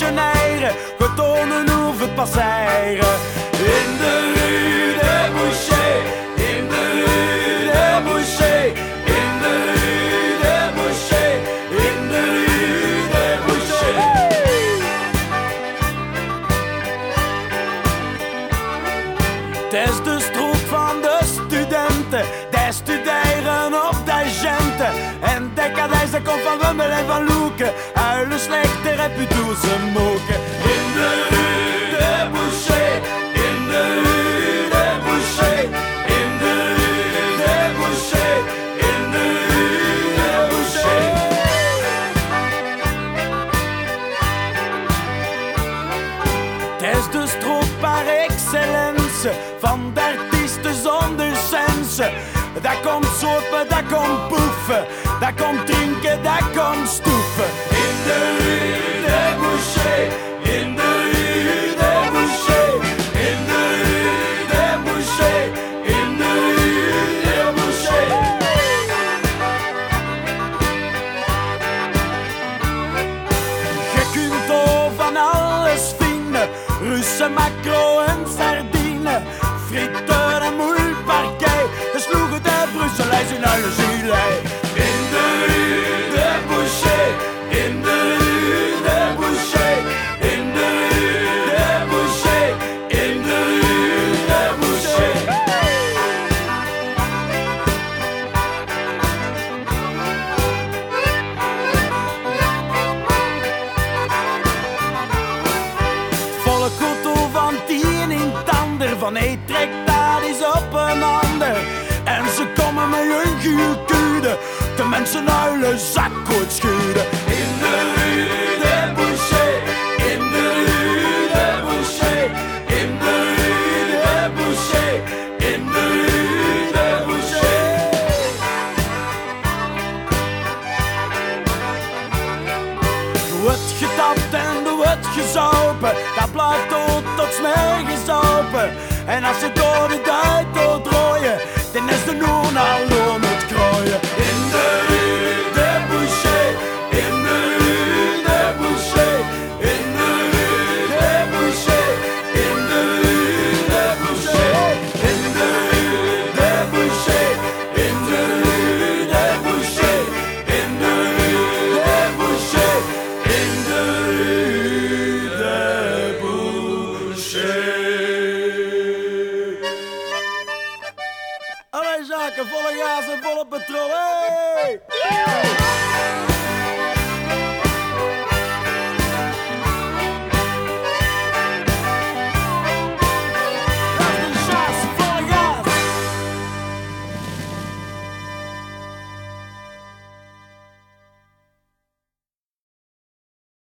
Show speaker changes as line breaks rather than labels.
functioneren, getonen hoeven passeren. In de rue des Bouchers, in de rue des Bouchers, in de rue des Bouchers, in de rue des Bouchers. Het is de stroop van de studenten, die studeren op de agenten. En decadijs, dat komt van Rummel en van Loeken, huilen slechte reputieuse moken. In de rue des Bouchers, in de rue des Bouchers, in de rue des Bouchers, in de rue des Bouchers. Het is de stroop par excellence van de artiesten zonder sense. Dat komt sopen, dat komt poefen, dat komt drinken, dat komt stoeven. In de rue des Bouchers, in de rue des Bouchers, in de rue des Bouchers, in de rue des Bouchers. Je kunt al van alles vinden, Russen, macro en sardine, frieten en moeiparkij, de sloegen de Brusselijs in alle gilet. In de rue des Bouchers, in de rue des Bouchers, in de rue des Bouchers, in de rue des Bouchers. Volk Otto van tien in tander, van hey trek dat is op een ander. En ze komen met hun guurkude, de mensen huilen zakkoord schuden. In de rue des Bouchers, in de rue des Bouchers, in de rue des Bouchers, in de rue des Bouchers. Er wordt getapt en er wordt gezopen, dat blijft tot s'mergens open. En als je door de tijd doordraaien, dan is de noen al om het krooien. In de rue des Bouchers, in de rue des Bouchers, in de rue des Bouchers, in de rue des Bouchers, in de rue des Bouchers, in de rue des Bouchers, in de rue des Bouchers, in de rue des Bouchers. Allee, zaken, volle gas en volle patrol, hey!